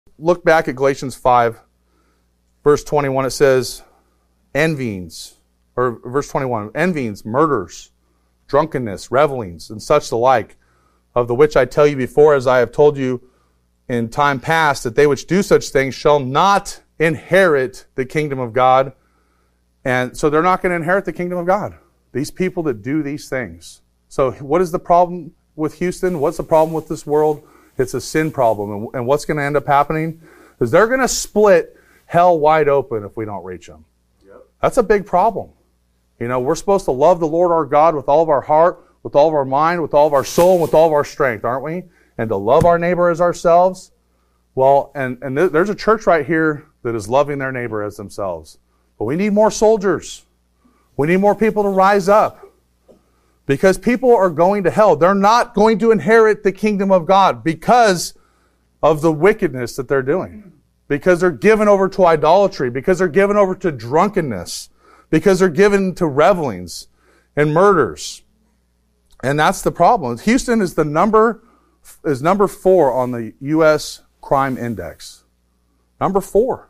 Look back at Galatians 5, verse 21. It says, envyings, or verse 21, envyings, murders, drunkenness, revelings, and such the like, of the which I tell you before, as I have told you in time past, that they which do such things shall not inherit the kingdom of God. And so they're not going to inherit the kingdom of God. These people that do these things. So what is the problem with Houston? What's the problem with this world? It's a sin problem. And what's going to end up happening is they're going to split hell wide open if we don't reach them. Yep. That's a big problem. You know, we're supposed to love the Lord our God with all of our heart, with all of our mind, with all of our soul, and with all of our strength, aren't we? And to love our neighbor as ourselves. Well, and there's a church right here that is loving their neighbor as themselves. But we need more soldiers. We need more people to rise up. Because people are going to hell. They're not going to inherit the kingdom of God because of the wickedness that they're doing. Because they're given over to idolatry. Because they're given over to drunkenness. Because they're given to revelings and murders. And that's the problem. Houston is number 4 on the U.S. crime index. Number 4.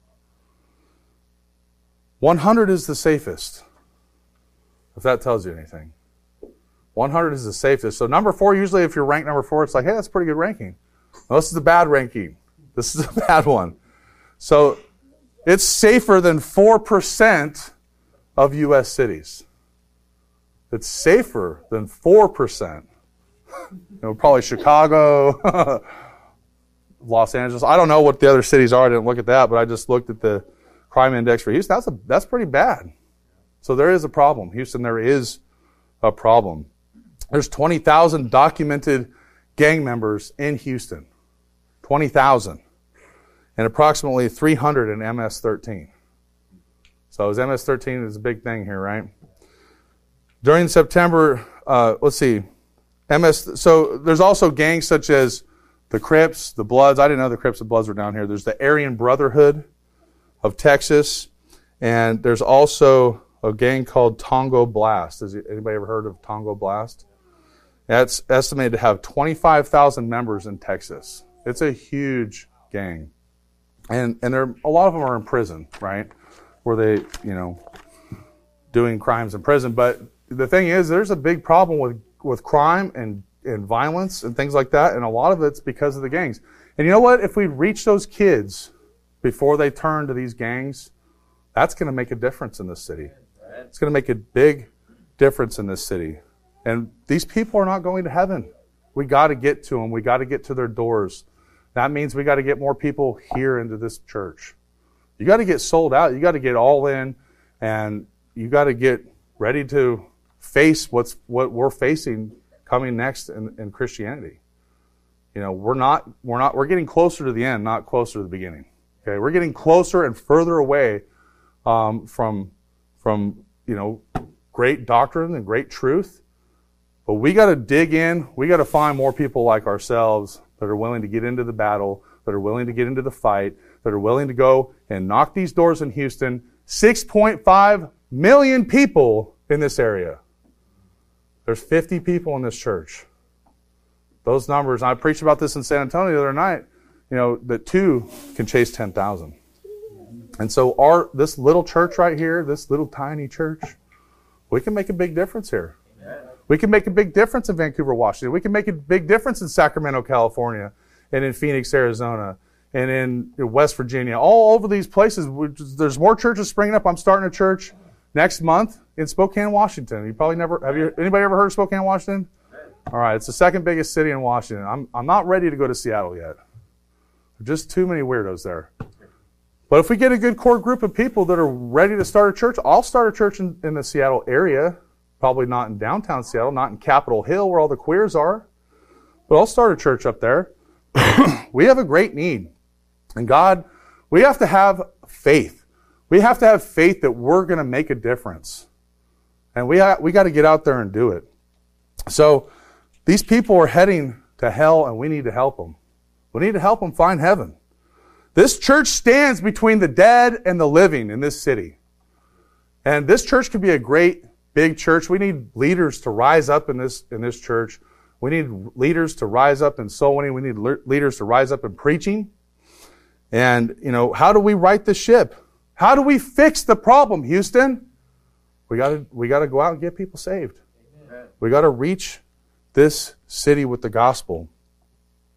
100 is the safest. If that tells you anything. 100 is the safest. So number 4, usually if you're ranked number 4, it's like, hey, that's a pretty good ranking. No, this is a bad ranking. This is a bad one. So it's safer than 4% of U.S. cities. It's safer than 4%. Probably Chicago, Los Angeles. I don't know what the other cities are. I didn't look at that, but I just looked at the crime index for Houston. That's pretty bad. So there is a problem. Houston, there is a problem. There's 20,000 documented gang members in Houston. 20,000. And approximately 300 in MS-13. So MS-13 is a big thing here, right? During September, let's see, so there's also gangs such as the Crips, the Bloods. I didn't know the Crips and Bloods were down here. There's the Aryan Brotherhood of Texas. And there's also a gang called Tongo Blast. Has anybody ever heard of Tongo Blast? That's estimated to have 25,000 members in Texas. It's a huge gang. And a lot of them are in prison, right? Where they, doing crimes in prison. But the thing is, there's a big problem with crime and violence and things like that. And a lot of it's because of the gangs. And you know what? If we reach those kids before they turn to these gangs, that's going to make a difference in this city. It's going to make a big difference in this city. And these people are not going to heaven. We got to get to them. We got to get to their doors. That means we got to get more people here into this church. You got to get sold out. You got to get all in, and you got to get ready to face what we're facing coming next in Christianity. We're getting closer to the end, not closer to the beginning. Okay, we're getting closer and further away from great doctrine and great truth. But we got to dig in. We got to find more people like ourselves that are willing to get into the battle, that are willing to get into the fight, that are willing to go and knock these doors in Houston. 6.5 million people in this area. There's 50 people in this church. Those numbers, I preached about this in San Antonio the other night, that 2 can chase 10,000. And so this little church right here, this little tiny church, we can make a big difference here. We can make a big difference in Vancouver, Washington. We can make a big difference in Sacramento, California, and in Phoenix, Arizona, and in West Virginia. All over these places, there's more churches springing up. I'm starting a church next month in Spokane, Washington. Anybody ever heard of Spokane, Washington? All right, it's the second biggest city in Washington. I'm not ready to go to Seattle yet. There's just too many weirdos there. But if we get a good core group of people that are ready to start a church, I'll start a church in the Seattle area. Probably not in downtown Seattle, not in Capitol Hill where all the queers are. But I'll start a church up there. We have a great need. And God, we have to have faith. We have to have faith that we're going to make a difference. And we got to get out there and do it. So these people are heading to hell, and we need to help them. We need to help them find heaven. This church stands between the dead and the living in this city. And this church could be a great big church. We need leaders to rise up in this church. We need leaders to rise up in soul winning. We need leaders to rise up in preaching. And, how do we right the ship? How do we fix the problem, Houston? We got to go out and get people saved. Amen. We got to reach this city with the gospel.